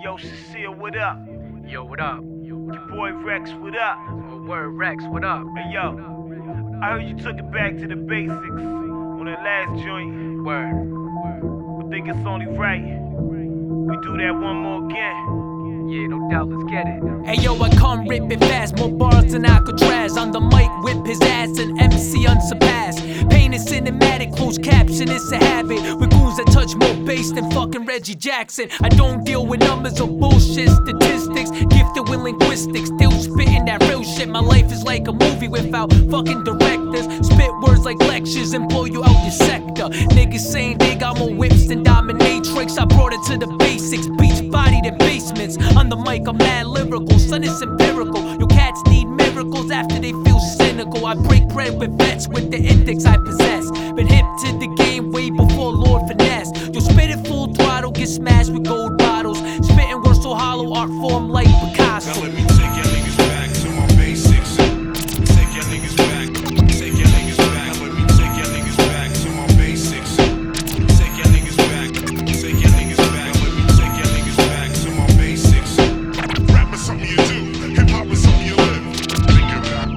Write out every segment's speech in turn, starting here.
Yo, Cecile, what up? Yo, what up? Your boy Rex, what up? Oh, word, Rex, what up? Hey, yo, I heard you took it back to the basics on that last joint. Word. I think it's only right we do that one more again. Yeah, no doubt, let's get it. Hey yo, I come ripping fast, more bars than Alcatraz. On the mic, whip his ass, an MC unsurpassed. Pain is cinematic, closed caption, it's a habit. With goons that touch more bass than fucking Reggie Jackson. I don't deal with numbers or bullshit statistics. Gifted with linguistics, still spitting that real shit. My life is like a movie without fucking directors. Spit words like lectures and blow you out your sector. Niggas saying they got more whips than dominatrix. I brought it to the basics, beach bodied in basements. On the mic, I'm mad lyrical, son, it's empirical. Your cats need miracles after they feel cynical. I break bread with vets with the index I possess. Been hip to the game way before Lord Finesse. You spit it full throttle, get smashed with gold bottles. Spitting words so hollow, art form like Picasso. Now let me take your niggas back to my basics. Take your niggas back, take your niggas back. Now let me take your niggas back to my basics. Take your niggas back, take your niggas back. Now let me take your niggas back to my basics. Rap is something you do, hip hop is something you live. Think about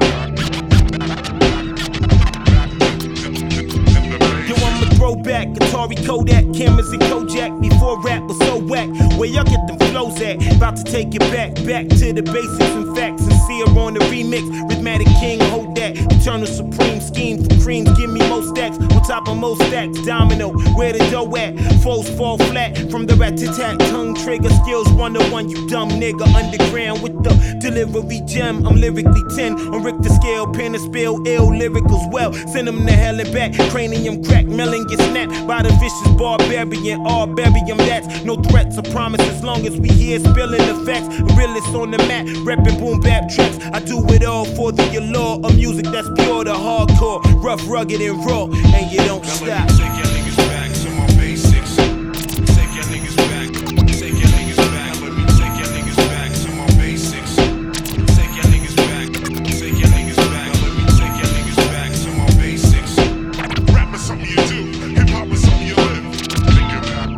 Yo, I'm a throwback, Atari, Kodak, cameras and Kojak. Before rap was so whack, where y'all get them flows at? About to take it back to the basics and facts. Sincere on the remix, Rhythmatic King, hold that. Eternal supreme scheme for creams, give me most stacks. On top of most stacks, domino, where the dough at? Foes fall flat from the rat-tat-tat. Tongue trigger skills 101, you dumb nigga. Underground with the delivery gem. I'm lyrically 10 on Richter scale, pen and spill, ill lyricals well. Send them to hell and back, cranium crack, melon get snapped by the vicious barbarian. All barium, that's no threats or promise as long as we here spilling the facts. Realist on the mat, reppin' boom bap tracks. I do it all for the allure of music that's pure to hardcore, rough, rugged, and raw, and you don't now stop. let me take your niggas back to my basics. Take your niggas back, take your niggas back. Now let me take your niggas back to my basics. Take your niggas back, take your niggas back. Now let me take your niggas back to my basics. Rap is something you do, hip hop is something you live. Think about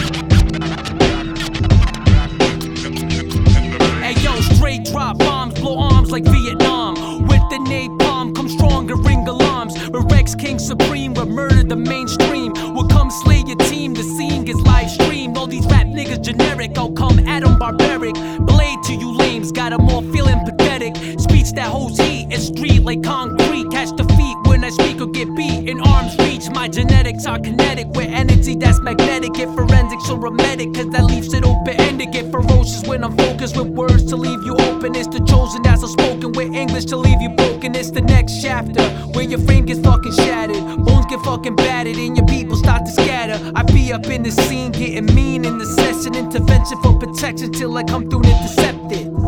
Hey yo, straight drop bombs, blow arms like Vietnam. With the napalm, come stronger, ring alarms. With Rex King Supreme, we'll murder the mainstream. We'll come slay your team, the scene gets live streamed. All these rap niggas generic, I'll come at 'em barbaric. Blade to you lames, got 'em all feeling pathetic. Speech that holds heat, it's street like concrete. Catch the feet when I speak or get beat. In arm's reach, my genetics are kinetic. With energy that's magnetic, get forensics or hermetic. Cause that leaves it open-ended, get ferocious when I'm focused. With words to leave you open, it's the chosen that's unspoken. With English to leave you broken, it's the next chapter. Where your frame gets fucking shattered, bones get fucking battered, and your people start to scatter. I be up in the scene, getting mean in the session. Intervention for protection till I come through and intercept it.